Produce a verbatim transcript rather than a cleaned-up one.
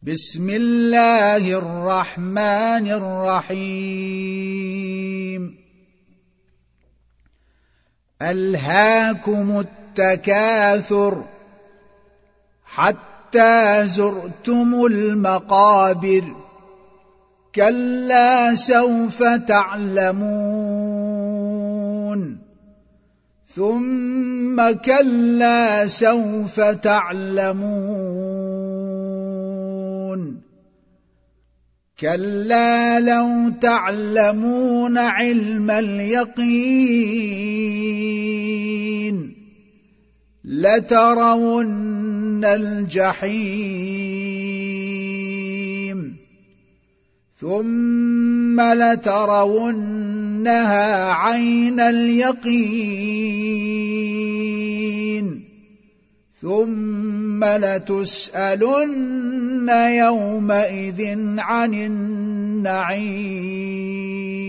بسم الله الرحمن الرحيم ألهاكم التكاثر حتى زرتم المقابر كلا سوف تعلمون ثم كلا سوف تعلمون كلا لو تعلمون علم اليقين لترون الجحيم ثم لترونها عين اليقين ثم لتسألن يومئذ عن النعيم.